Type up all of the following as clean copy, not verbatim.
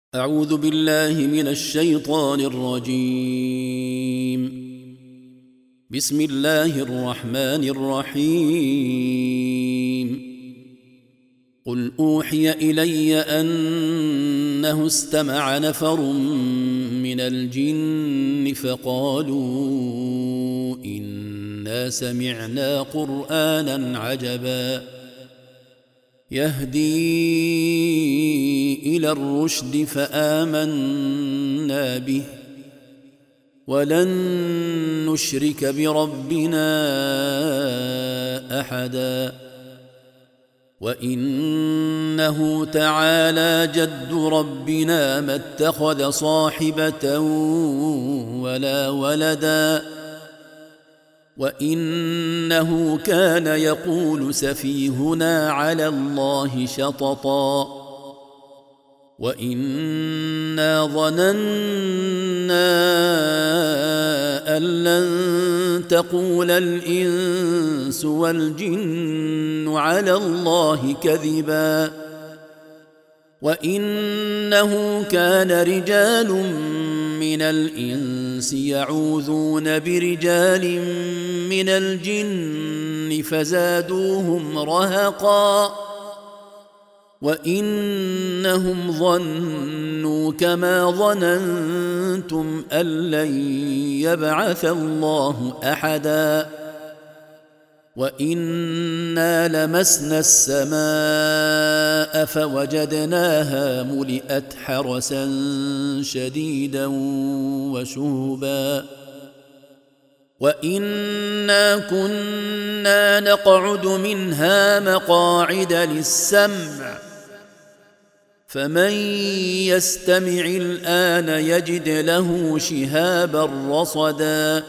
أعوذ بالله من الشيطان الرجيم. بسم الله الرحمن الرحيم. قل أوحي إلي أنه استمع نفر من الجن فقالوا إنا سمعنا قرآنا عجبا يهدي إلى الرشد فآمنا به ولن نشرك بربنا أحدا وإنه تعالى جد ربنا ما اتخذ صاحبة ولا ولدا وإنه كان يقول سفيهنا على الله شططا وإنا ظننا أن لن تقول الإنس والجن على الله كذبا وإنه كان رجال من الإنس يعوذون برجال من الجن فزادوهم رهقا وإنهم ظنوا كما ظننتم أن لن يبعث الله أحدا وإنا لمسنا السماء فوجدناها ملئت حرسا شديدا وشهبا وإنا كنا نقعد منها مقاعد للسمع فمن يستمع الآن يجد له شهابا رصدا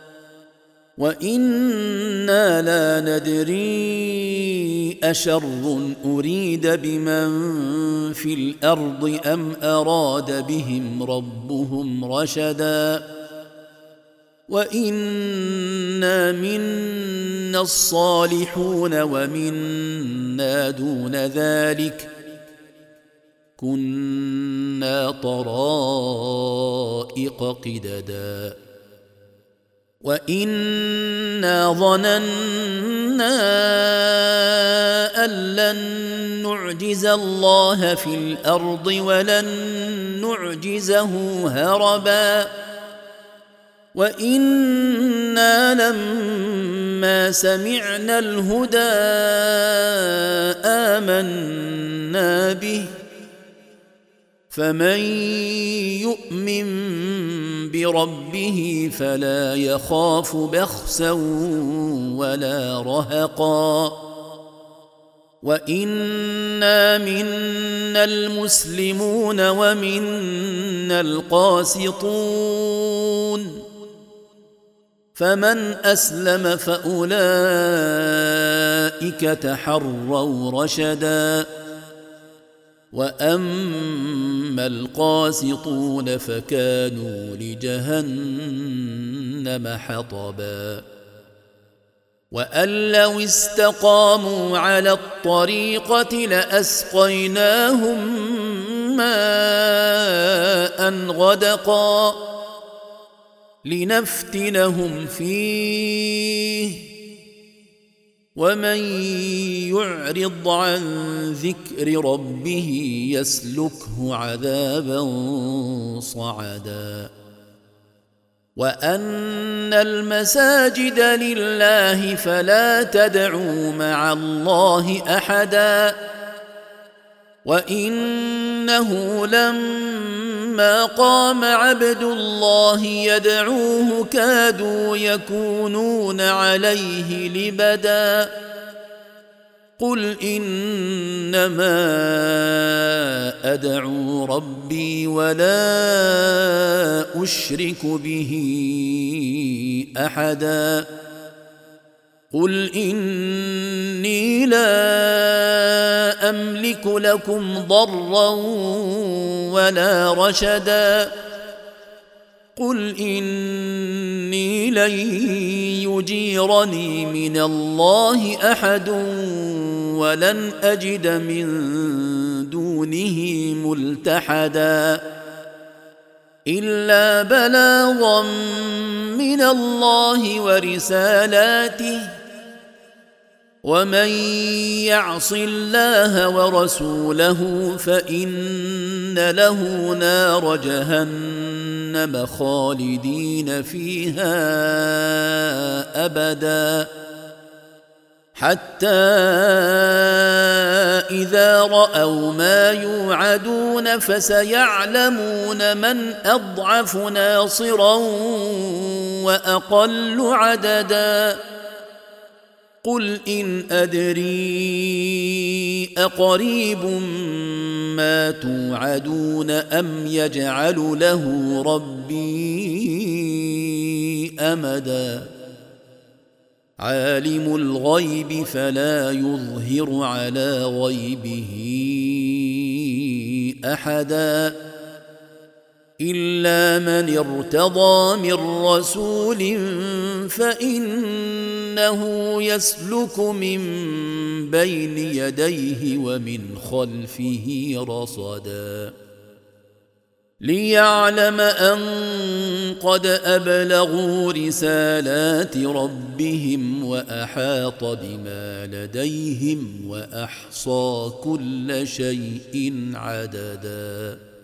وإنا لا ندري أشر أريد بمن في الأرض أم أراد بهم ربهم رشدا وإنا منا الصالحون ومنا دون ذلك كنا طرائق قددا وإنا ظننا أن لن نعجز الله في الأرض ولن نعجزه هربا وإنا لما سمعنا الهدى آمنا به فمن يؤمن بربه فلا يخاف بخسا ولا رهقا وإنا منا المسلمون ومنا القاسطون فمن أسلم فأولئك تحروا رشدا وأما القاسطون فكانوا لجهنم حطبا وأن لو استقاموا على الطريقة لأسقيناهم ماء غدقا لنفتنهم فيه ومن يعرض عن ذكر ربه يسلكه عذابا صعدا وأن المساجد لله فلا تدعوا مع الله أحدا وإنه لما قام عبد الله يدعوه كادوا يكونون عليه لبدا قل إنما أدعو ربي ولا أشرك به أحدا قل إني لا أملك لكم ضرا ولا رشدا قل إني لن يجيرني من الله أحد ولن أجد من دونه دونه ملتحدا إلا بلاغا من الله ورسالاته ومن يعص الله ورسوله فإن له نار جهنم خالدين فيها أبدا حتى إذا رأوا ما يوعدون فسيعلمون من أضعف ناصرا وأقل عددا قل إن أدري أقريب ما توعدون أم يجعل له ربي أمدا عالم الغيب فلا يظهر على غيبه أحدا إلا من ارتضى من رسول فإنه يسلك من بين يديه ومن خلفه رصدا ليعلم أن قد أبلغوا رسالات ربهم وأحاط بما لديهم وأحصى كل شيء عددا